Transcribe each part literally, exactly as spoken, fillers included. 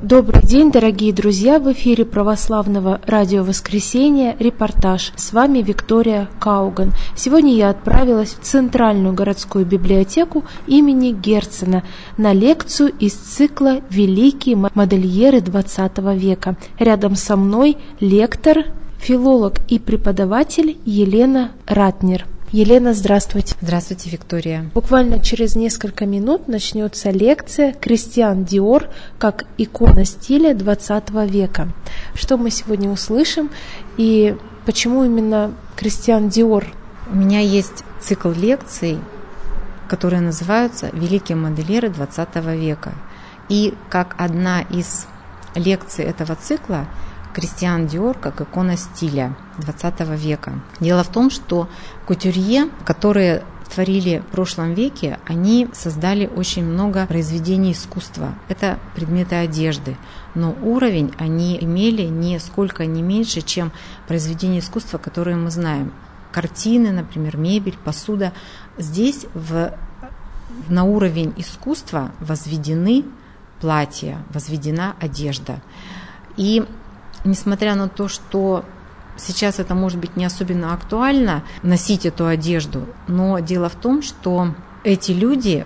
Добрый день, дорогие друзья! В эфире православного радио «Воскресенье» репортаж. С вами Виктория Кауган. Сегодня я отправилась в Центральную городскую библиотеку имени Герцена на лекцию из цикла «Великие модельеры двадцатого века». Рядом со мной лектор, филолог и преподаватель Елена Ратнер. Елена, здравствуйте. Здравствуйте, Виктория. Буквально через несколько минут начнется лекция «Кристиан Диор как икона стиля двадцатого века». Что мы сегодня услышим и почему именно Кристиан Диор? У меня есть цикл лекций, которые называются «Великие модельеры двадцатого века». И как одна из лекций этого цикла Кристиан Диор как икона стиля двадцатого века. Дело в том, что кутюрье, которые творили в прошлом веке, они создали очень много произведений искусства. Это предметы одежды, но уровень они имели нисколько не меньше, чем произведения искусства, которые мы знаем. Картины, например, мебель, посуда. Здесь в, на уровень искусства возведены платья, возведена одежда. И несмотря на то, что сейчас это может быть не особенно актуально носить эту одежду, но дело в том, что эти люди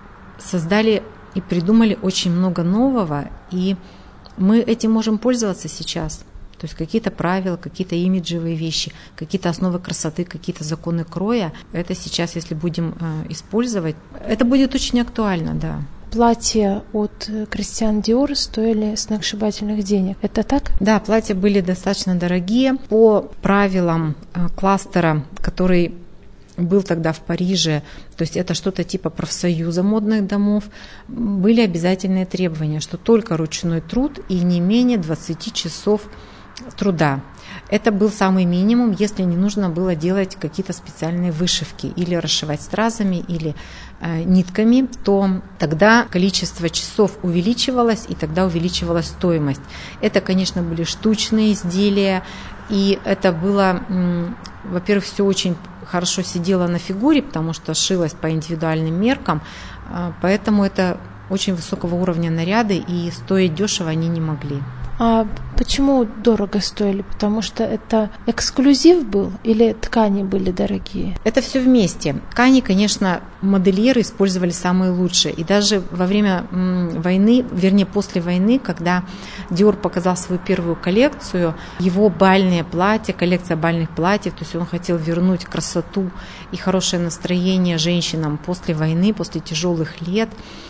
создали и придумали очень много нового, и мы этим можем пользоваться сейчас. То есть какие-то правила, какие-то имиджевые вещи, какие-то основы красоты, какие-то законы кроя. Это сейчас, если будем использовать, это будет очень актуально, да. Платья от Кристиан Диор стоили сногсшибательных денег. Это так? Да, платья были достаточно дорогие. По правилам кластера, который был тогда в Париже, то есть это что-то типа профсоюза модных домов, были обязательные требования, что только ручной труд и не менее двадцать часов труда. Это был самый минимум, если не нужно было делать какие-то специальные вышивки или расшивать стразами или э, нитками, то тогда количество часов увеличивалось, и тогда увеличивалась стоимость. Это, конечно, были штучные изделия, и это было, м, во-первых, все очень хорошо сидело на фигуре, потому что шилось по индивидуальным меркам, э, поэтому это очень высокого уровня наряды, и стоить дешево они не могли. А почему дорого стоили? Потому что это эксклюзив был или ткани были дорогие? Это все вместе. Ткани, конечно, модельеры использовали самые лучшие. И даже во время войны, вернее, после войны, когда Диор показал свою первую коллекцию, его бальные платья, коллекция бальных платьев, то есть он хотел вернуть красоту и хорошее настроение женщинам после войны, после тяжелых лет.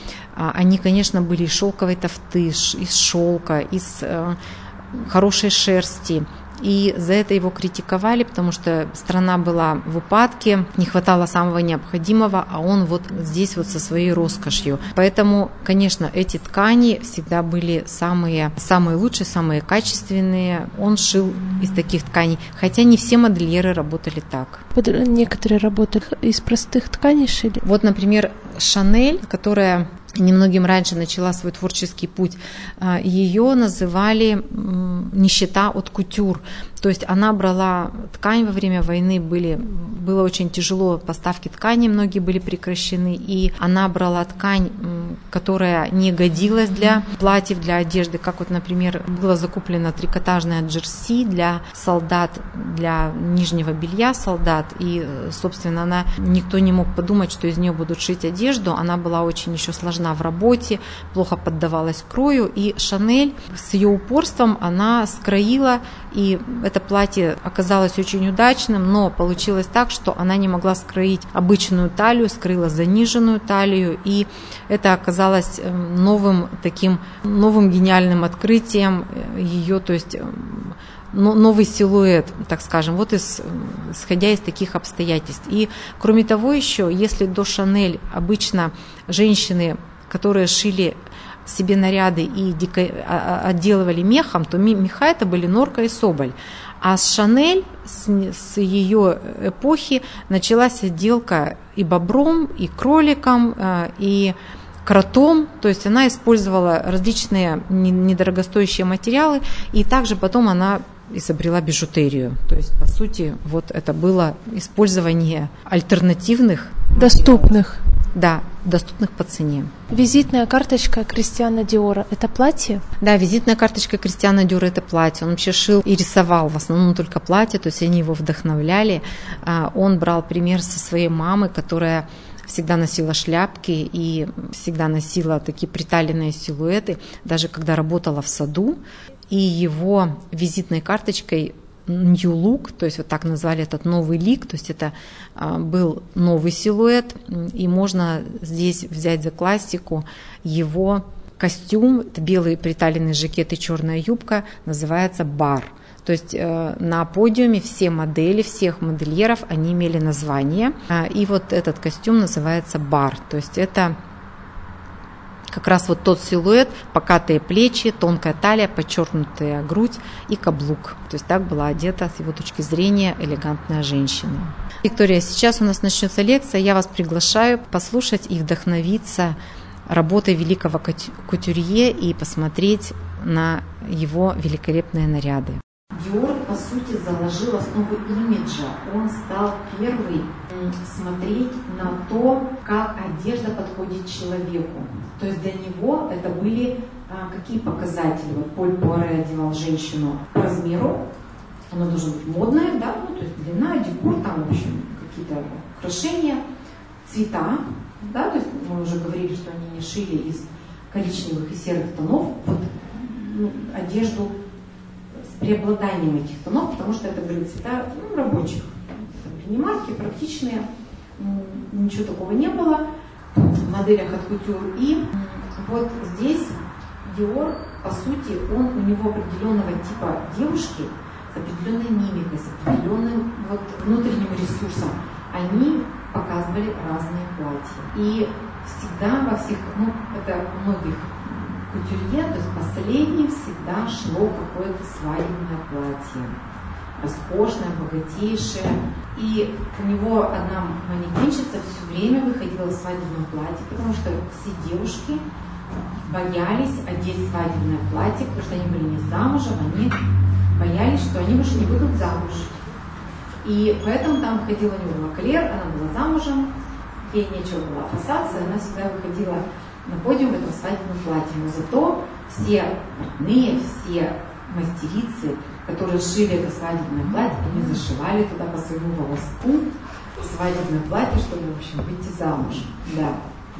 Они, конечно, были из шелковой тофты, из шелка, из э, хорошей шерсти. И за это его критиковали, потому что страна была в упадке, не хватало самого необходимого, а он вот здесь вот со своей роскошью. Поэтому, конечно, эти ткани всегда были самые, самые лучшие, самые качественные. Он шил из таких тканей, хотя не все модельеры работали так. Некоторые работали из простых тканей шили. Вот, например, Шанель, которая немногим раньше начала свой творческий путь, ее называли нищета от кутюр. То есть она брала ткань во время войны, были, было очень тяжело, поставки ткани многие были прекращены, и она брала ткань, которая не годилась для платьев, для одежды, как вот, например, было закуплено трикотажное джерси для солдат, для нижнего белья солдат, и, собственно, она, никто не мог подумать, что из нее будут шить одежду, она была очень еще сложна в работе, плохо поддавалась крою, и Шанель с ее упорством она скроила, и это платье оказалось очень удачным, но получилось так, что она не могла скроить обычную талию, скрыла заниженную талию, и это оказалось новым таким, новым гениальным открытием ее, то есть новый силуэт, так скажем, вот из, исходя из таких обстоятельств. И кроме того еще, если до Шанель обычно женщины, которые шили себе наряды и отделывали мехом, то меха это были норка и соболь. А с Шанель, с, с ее эпохи, началась отделка и бобром, и кроликом, и кротом, то есть она использовала различные недорогостоящие материалы, и также потом она изобрела бижутерию. То есть, по сути, вот это было использование альтернативных доступных Да, доступных по цене. Визитная карточка Кристиана Диора – это платье? Да, визитная карточка Кристиана Диора – это платье. Он вообще шил и рисовал в основном только платье, то есть они его вдохновляли. Он брал пример со своей мамы, которая всегда носила шляпки и всегда носила такие приталенные силуэты, даже когда работала в саду. И его визитной карточкой New Look, то есть вот так назвали этот новый лик, то есть это а, был новый силуэт, и можно здесь взять за классику его костюм, это белый приталенный жакет и черная юбка, называется бар. То есть э, на подиуме все модели, всех модельеров, они имели название, а, и вот этот костюм называется бар, то есть это как раз вот тот силуэт, покатые плечи, тонкая талия, подчеркнутая грудь и каблук. То есть так была одета с его точки зрения элегантная женщина. Виктория, сейчас у нас начнется лекция. Я вас приглашаю послушать и вдохновиться работой великого кутюрье и посмотреть на его великолепные наряды. Диор, по сути, заложил основу имиджа. Он стал первый смотреть на то, как одежда подходит человеку. То есть для него это были а, какие показатели? Вот Поль Пуаре одевал женщину по размеру, она должна быть модная, да, ну, то есть длина, декор, там, в общем, какие-то украшения, цвета, да, то есть мы уже говорили, что они не шили из коричневых и серых тонов, вот, ну, одежду с преобладанием этих тонов, потому что это были цвета, ну, рабочих, марки, практичные, ничего такого не было в моделях от кутюр. И вот здесь Диор, по сути, он у него определенного типа девушки с определенной мимикой, с определенным вот внутренним ресурсом. Они показывали разные платья. И всегда во всех, ну, это у многих кутюрье, то есть последним всегда шло какое-то свадебное платье. Роскошная, богатейшая. И у него одна манекенщица все время выходила в свадебном платье, потому что все девушки боялись одеть свадебное платье, потому что они были не замужем, они боялись, что они больше не выйдут замуж. И поэтому там выходила у него Маклер, она была замужем, ей нечего было опасаться, она всегда выходила на подиум в этом свадебном платье. Но зато все портные, все мастерицы, которые шили это свадебное платье, они зашивали туда по своему волоску свадебное платье, чтобы, в общем, выйти замуж. Да.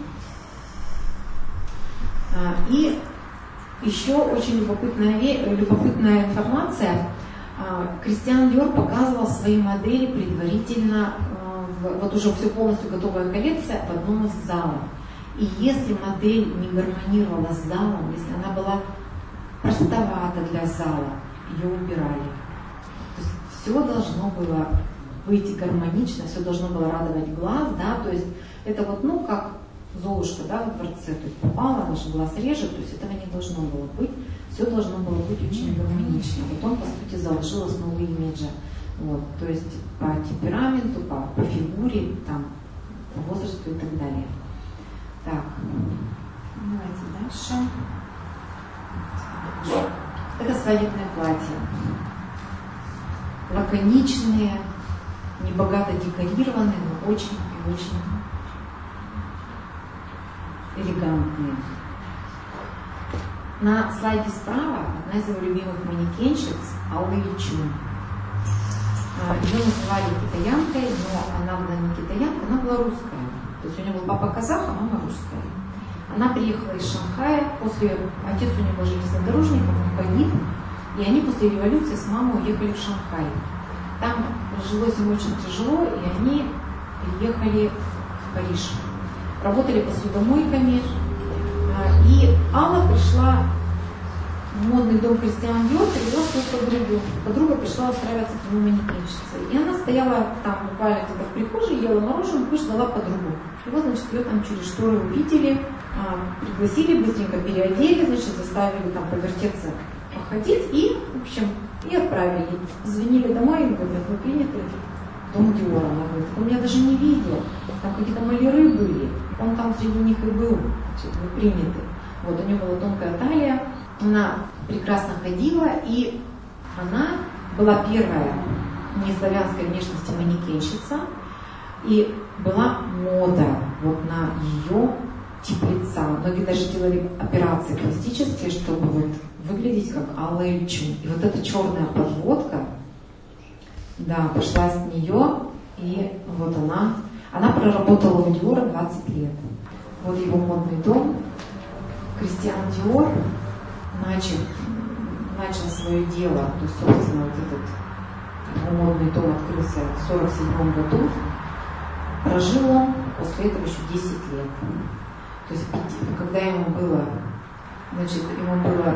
И еще очень любопытная, любопытная информация. Кристиан Диор показывал свои модели предварительно, вот уже все полностью готовая коллекция, в одном из залов. И если модель не гармонировала с залом, если она была простовата для зала, ее убирали. То есть все должно было быть гармонично, все должно было радовать глаз, да, то есть это вот, ну, как Золушка, да, во дворце, то есть попала, наш глаз режет, то есть этого не должно было быть, все должно было быть очень гармонично. Вот он, по сути, заложил основу имиджа, вот, то есть по темпераменту, по, по фигуре, там, по возрасту и так далее. Так, давайте дальше. Это свадебное платье. Лаконичные, небогато декорированные, но очень и очень элегантные. На слайде справа одна из его любимых манекенщиц Алла Ильчун. Ее называли китаянкой, но она была не китаянка, она была русская. То есть у нее был папа казах, а мама русская. Она приехала из Шанхая, после, отец у нее был железнодорожником, он погиб, и они после революции с мамой уехали в Шанхай. Там жилось им очень тяжело, и они приехали в Париж. Работали посудомойками, и Алла пришла в модный дом Кристиан Диор, привела свою подругу. Подруга пришла устраиваться к нему манекенщицей. И она стояла там буквально где-то в прихожей, ела мороженку и ждала подругу. И вот, значит, ее там через шторы увидели, пригласили, быстренько переодели, значит, заставили там повертеться, походить и, в общем, и отправили. Звонили домой и говорят, вы приняты в дом Диора. Она говорит, он меня даже не видел, там какие-то маляры были, он там среди них и был, значит, вы приняты. Вот, у нее была тонкая талия, она прекрасно ходила, и она была первая неславянской внешности манекенщица. И была мода вот на ее тип лица. Многие даже делали операции пластические, чтобы вот выглядеть как Алла Ильчун. И вот эта черная подводка, да, пошла с нее, и вот она, она проработала у Диора двадцать лет. Вот его модный дом. Кристиан Диор начал, начал свое дело, то есть, собственно, вот этот его модный дом открылся в сорок седьмом году. Прожил он после этого еще десять лет. То есть, когда ему было, значит, ему было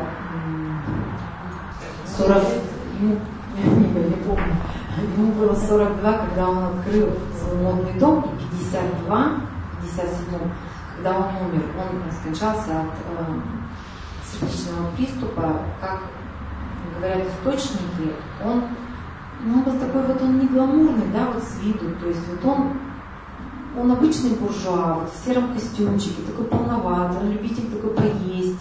сорок, ему, я не, не помню, ему было сорок два, когда он открыл свой модный дом, и пятьдесят два, в пятьдесят седьмом, когда он умер, он скончался от э, сердечного приступа, как говорят источники, он, ну, он был такой вот, он не гламурный, да, вот с виду, то есть вот он Он обычный буржуа, вот в сером костюмчике, такой полноватый, он любитель такой поесть.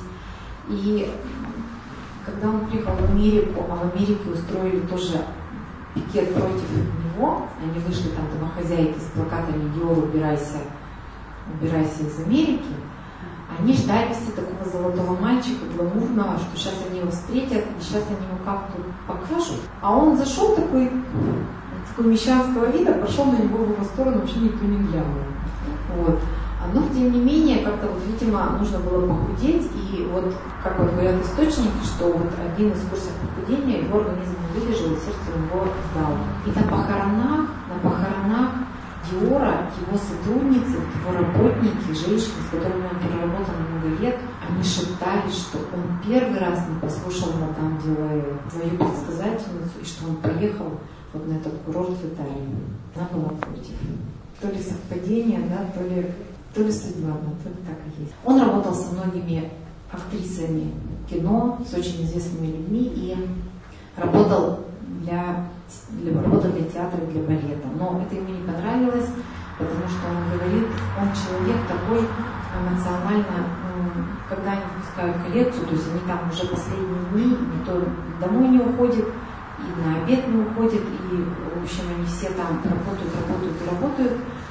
И когда он приехал в Америку, а в Америке устроили тоже пикет против него, они вышли там домохозяйки с плакатами «Диор, убирайся, убирайся из Америки», они ждали все такого золотого мальчика, гламурного, что сейчас они его встретят, и сейчас они ему как-то покажут. А он зашел такой... такого мещанского вида, пошел на него в его сторону, вообще никто не глянул. Вот. Но, тем не менее, как-то, вот, видимо, нужно было похудеть, и вот, как вот говорят источники, что вот один из курсов похудения, его организм не выдержал, и сердце его сдало. И на похоронах, на похоронах Диора, его сотрудницы, его работники, женщины, с которыми он проработал много лет, они шептали, что он первый раз не послушал мадам Дилаэ, свою предсказательницу, и что он поехал вот на этот курорт в Италии. Она была против. То ли совпадение, да, то ли, то ли судьба, да, то ли так и есть. Он работал со многими актрисами кино, с очень известными людьми, и работал для, для, работал для театра и для балета. Но это ему не понравилось, потому что он говорит, он человек такой эмоционально, когда они выпускают коллекцию, то есть они там уже последние дни, никто домой не уходит, и на обед не уходят, и, в общем, они все там работают, работают и работают.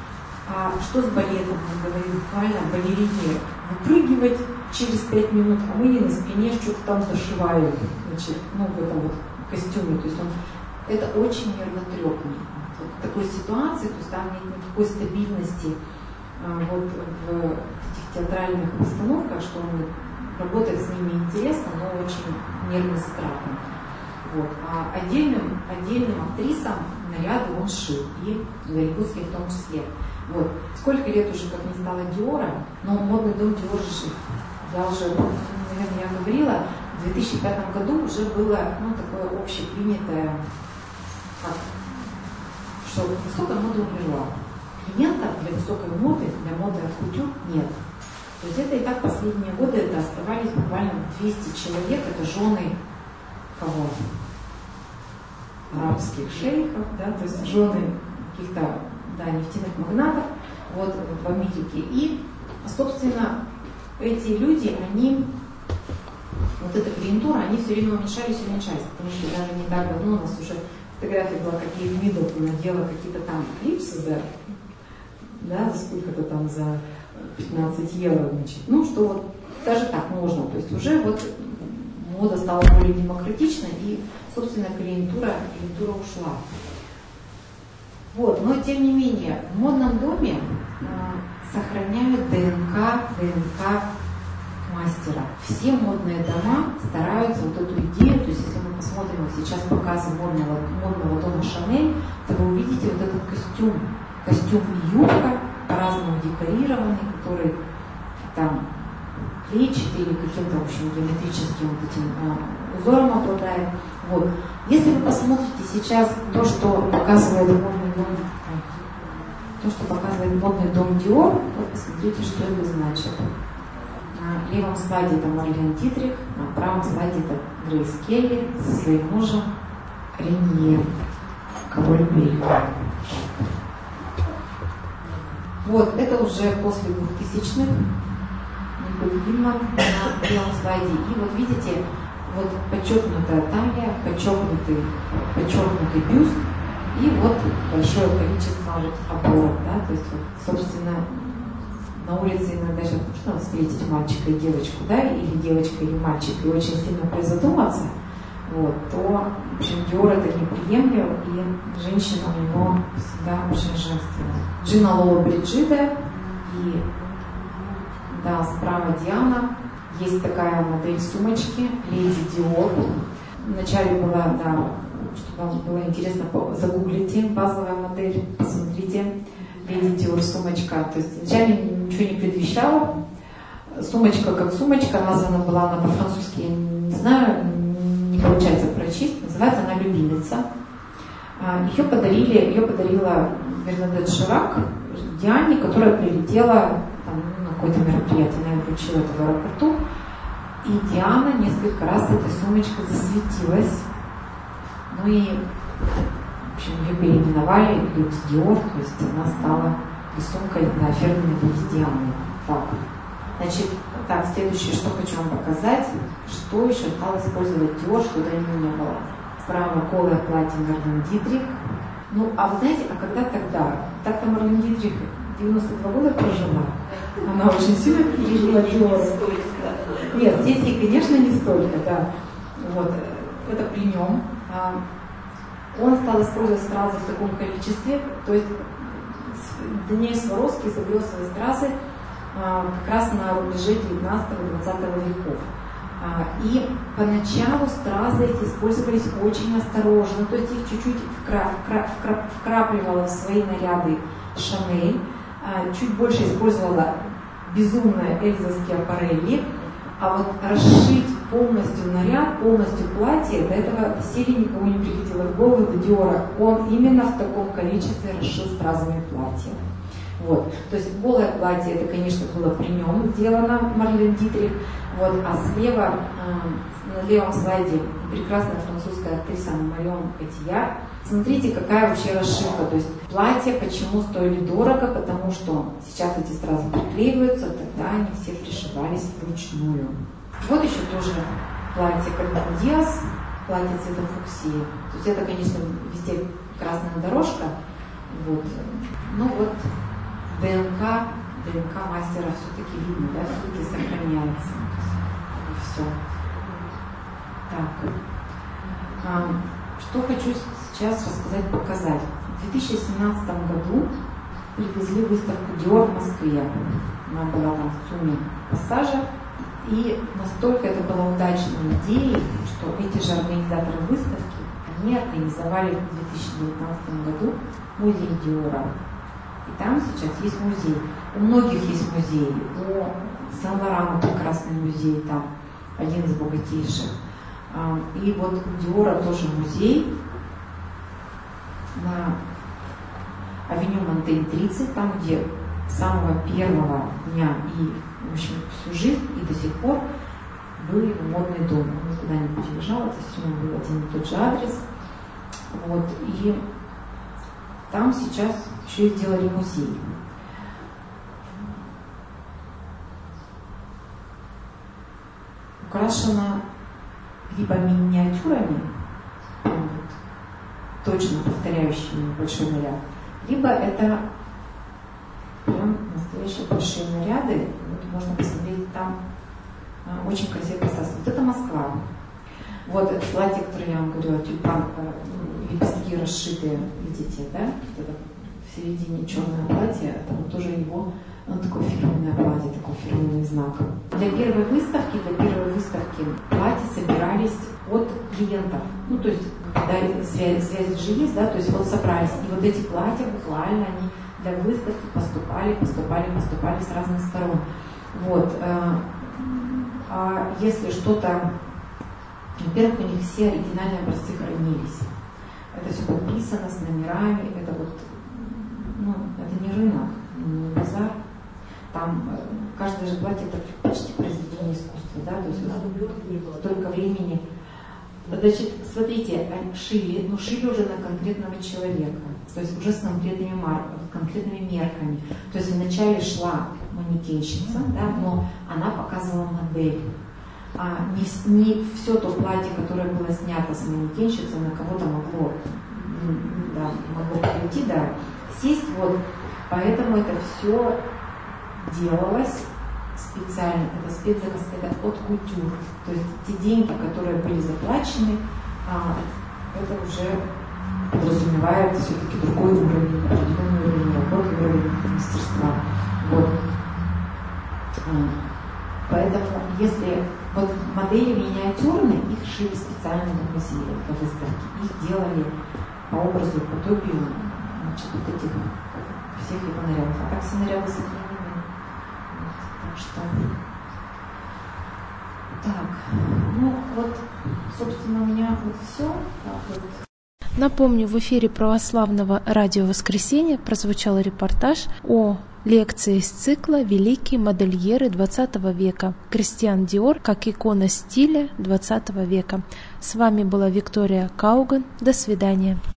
А что с балетом? Он говорит, буквально балерине выпрыгивать через пять минут, а мы не на спине что-то там зашиваем, значит, ну, в этом вот костюме. То есть он, это очень нервотрепный. Вот в такой ситуации, то есть там нет никакой стабильности а, вот в этих театральных постановках, что он работает с ними интересно, но очень нервно затратно. Вот. А отдельным, отдельным актрисам наряды он шил, и голливудские в том числе. Вот. Сколько лет уже, как не стало Диора, но модный дом Диор жив. Я уже, наверное, я говорила, в две тысячи пятом году уже было, ну, такое общепринятое, как, что высокая мода умерла. Клиентов для высокой моды, для моды от кутюр нет. То есть это и так последние годы это оставались буквально двести человек, это жены кого? Арабских шейхов, да, то есть жены каких-то, да, нефтяных магнатов, вот, в Америке. И, собственно, эти люди, они, вот эта клиентура, они все время уменьшались и уменьшались, потому что даже не так давно у нас уже фотография была, как Кейт Миддлтон надела какие-то там клипсы за, да, за сколько-то там, за пятнадцать евро, значит. Ну, что вот даже так можно, то есть уже вот мода стала более демократичной, и, собственно, клиентура, клиентура ушла. Вот, но, тем не менее, в модном доме э, сохраняют ДНК, ДНК мастера. Все модные дома стараются вот эту идею, то есть если мы посмотрим вот сейчас показы модного, модного дома Шанель, то вы увидите вот этот костюм, костюм и юбка, по-разному декорированный, который там клетчатый или каким-то, в общем, геометрическим вот этим э, узором обладает. Вот. Если вы посмотрите сейчас то, что показывает модный дом, то, что показывает модный дом Диор, вот посмотрите, что это значит. На левом слайде это Марлен Дитрих, на правом слайде это Грейс Келли со своим мужем Ренье, король Бельгии. Вот, это уже после двухтысячных, непобедимо на белом слайде. И вот видите, вот подчеркнутая талия, подчеркнутый, подчеркнутый бюст, И вот большое количество оборот, да, то есть, вот, собственно, на улице иногда сейчас можно встретить мальчика и девочку, да, или девочка или мальчик, и очень сильно призадуматься, вот, то, в общем, Диор это не приемлил, и женщина у него всегда очень женственная. Джина Лола Бриджида и, да, справа Диана. Есть такая модель сумочки, Леди Диор. Вначале была, да, чтобы вам было интересно, загуглите базовая модель, посмотрите. Леди Диор сумочка. То есть вначале ничего не предвещало. Сумочка как сумочка, названа была она по-французски, я не знаю, не получается прочесть. Называется она «Любимица». Ее подарили, ее подарила Бернадет Ширак Диане, которая прилетела там, на какое-то мероприятие, она ее вручила это в аэропорту. И Диана несколько раз этой сумочкой засветилась. Ну и, в общем, ее переименовали Леди Диор, то есть она стала сумкой, да, фирменной Леди Дианы. Так. Значит, так, следующее, что хочу вам показать, что еще стал использовать Диор, что до него не было. Справа голое платье Марлен Дитрих. Ну, а вы знаете, а когда тогда? Так-то Марлен Дитрих девяносто два года прожила. Она очень сильно пережила Диор. Нет, здесь ей, конечно, не столько, да. Вот, это при нем. Он стал использовать стразы в таком количестве, то есть Даниэль Сваровский изобрел свои стразы как раз на рубеже девятнадцатого-двадцатого веков. И поначалу стразы эти использовались очень осторожно, то есть их чуть-чуть вкра- вкра- вкра- вкрапливала в свои наряды Шанель, чуть больше использовала безумная Эльза Скиапарелли, а вот расшить полностью наряд, полностью платье, до этого доселе никому не приходило в голову, до Диора. Он именно в таком количестве расшил стразами платье. Вот. То есть голое платье, это, конечно, было при нем сделано, Марлен Дитрих. Вот. А слева, э, на левом слайде, прекрасная французская актриса Марион Котияр. Смотрите, какая вообще расшивка. То есть платья почему стоили дорого, потому что сейчас эти стразы приклеиваются, тогда они все пришивались вручную. Вот еще тоже платье Кальман Диас, платье цвета фуксии. То есть это, конечно, везде красная дорожка. Вот. Ну вот ДНК, ДНК мастера все-таки видно, да, все-таки сохраняется. И все. Так. А, что хочу сейчас рассказать, показать. В две тысячи семнадцатом году привезли выставку Dior в Москве. Она была там в ЦУМе Пассажа. И настолько это была удачной идеей, что эти же организаторы выставки, они организовали в две тысячи девятнадцатом году музей Диора. И там сейчас есть музей. У многих есть музеи. У Сен-Лорана прекрасный музей, там один из богатейших. И вот у Диора тоже музей на авеню Монтень тридцать, там, где с самого первого дня и, в общем, всю жизнь и до сих пор был его модный дом. Он никуда не переезжал, это все равно был один и тот же адрес. Вот, и там сейчас еще и сделали музей. Украшено либо миниатюрами, вот, точно повторяющими большой наряд, либо это прям настоящие большие наряды. Вот можно посмотреть, там а, очень красивое пространство. Вот это Москва. Вот это платье, которое я вам говорила, тюльпан, лепестки расшитые, видите, да? Вот это в середине черное платье, это вот тоже его, ну, такое фирменное платье, такой фирменный знак. Для первой выставки, для первой выставки платья собирались от клиентов. Ну, то есть, когда связь, связь же есть, да, то есть вот собрались. И вот эти платья буквально, они для выставки поступали, поступали, поступали с разных сторон. Вот. А если что-то... Во-первых, у них все оригинальные образцы хранились. Это все подписано с номерами, это вот, ну, это не рынок, не базар. Там каждое же платье это почти произведение искусства, да, то есть столько времени. Значит, смотрите, они шили, ну шили уже на конкретного человека, то есть уже с конкретными марками, конкретными мерками. То есть вначале шла манекенщица, да, но она показывала модель. А не, не все то платье, которое было снято с манекенщицы, на кого-то могло да, могло прийти, да, сесть, вот, поэтому это все делалось специально, это спецзаказ, это от кутюр, то есть те деньги, которые были заплачены, а, это уже подразумевает все-таки другой уровень, определенный уровень работы, уровень мастерства. Вот. Поэтому, если вот модели миниатюрные, их шили специально на музее, по выставке, их делали по образу, подобию, значит, вот этих всех его нарядов. А так все наряды сохранены. Вот, так что, так, ну вот, собственно, у меня вот все. Так, вот. Напомню, в эфире православного радио «Воскресенье» прозвучал репортаж о лекции из цикла «Великие модельеры двадцатого века. Кристиан Диор как икона стиля двадцатого века». С вами была Виктория Кауган. До свидания.